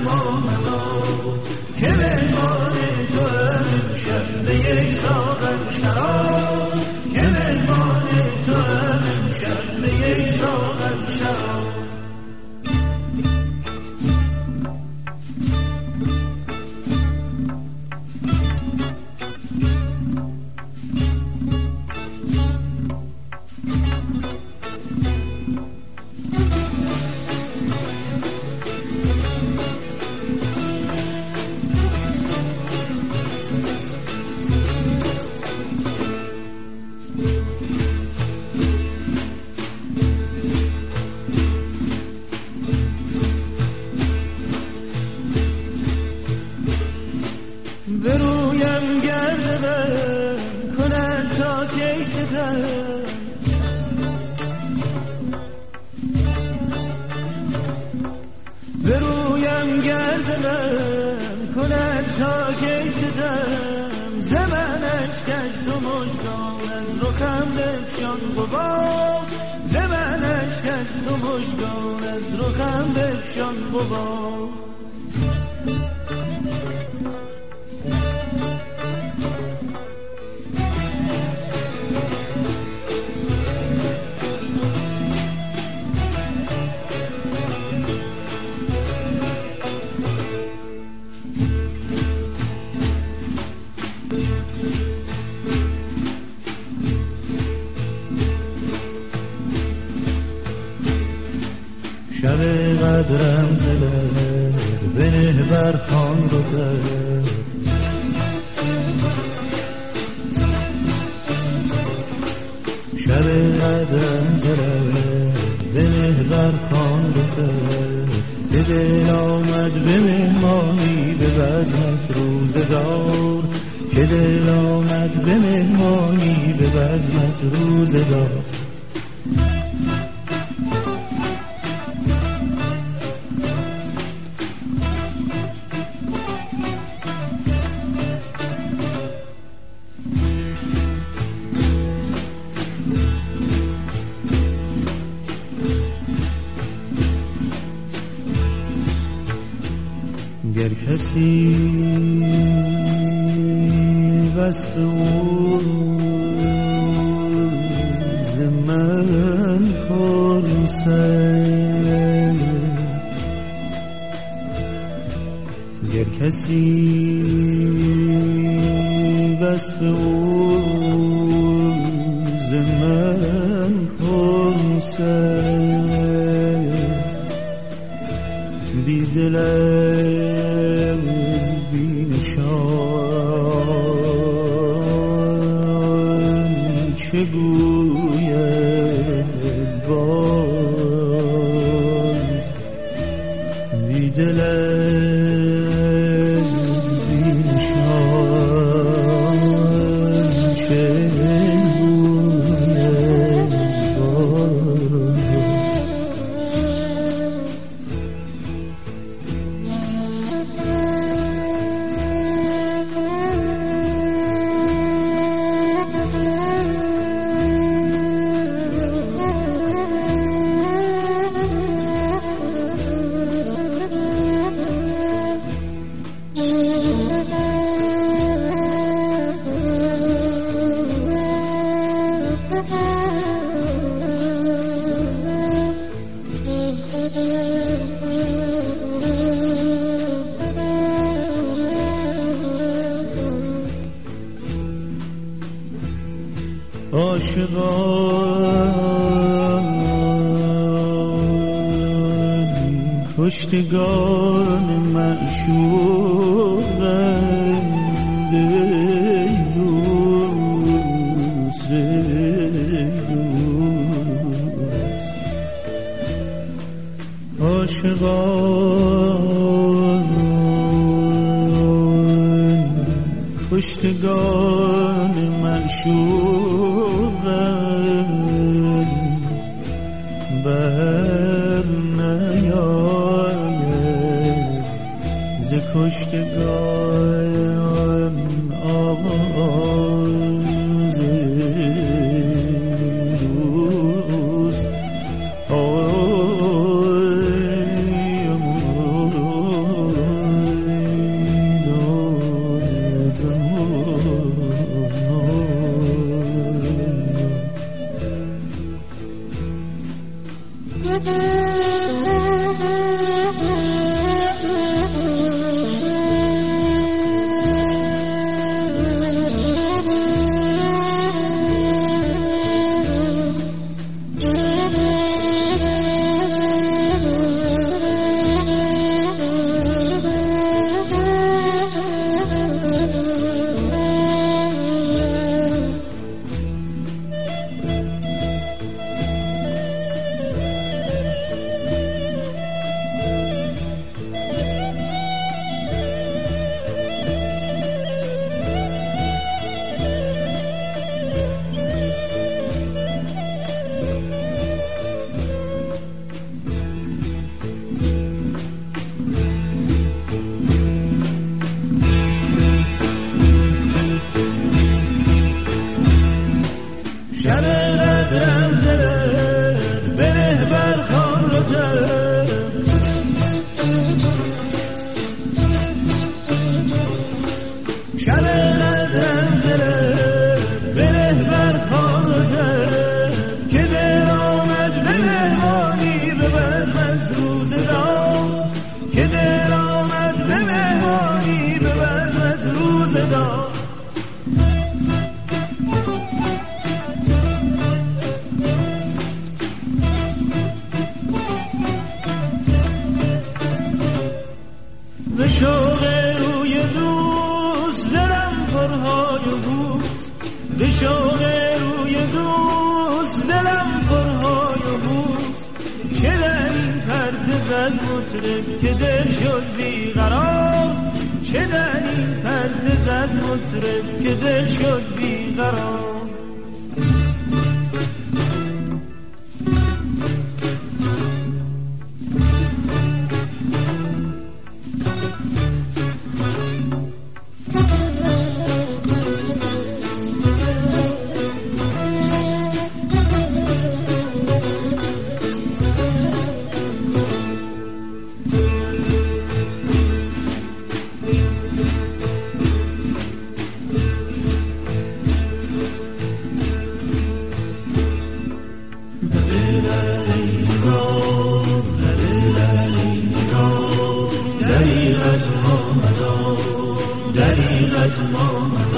ما مباد که مهمان تو امشب به یک ساغر شراب، که مهمان تو امشب به یک ساغر شراب. برویم گرد من کند تا کی ستم، برویم گرد من کند تا کی ستم، زمنش کز تو مژگان از رخم بفشان غبار، زمنش کز تو مژگان از رخم بفشان غبار. شب قدرم زده بنه بر خان گذر، شب قدرم زده بنه بر خان گذر، به دل آمد به مهمانی به بزمت روزگار، که دل آمد به مهمانی به بزمت روزگار. گر کسی وصف او ز من پرسد، گر کسی وصف او ز من پرسد، بی دل از بی نشان چه گوید باز، بی دل از بی نشان چه گوید باز. عاشقان کشتگان معشوقند، دوست دوست عاشقان کشتگان معشوقند، بر نیاید ز کشتگان آواز دوست. به شوق روی دوست دلم پرهای و بوس، چه در این پرده زد مطرب که دل شد بیقرار، چه در این پرده زد مطرب که دل شد بیقرار. دریغ از ما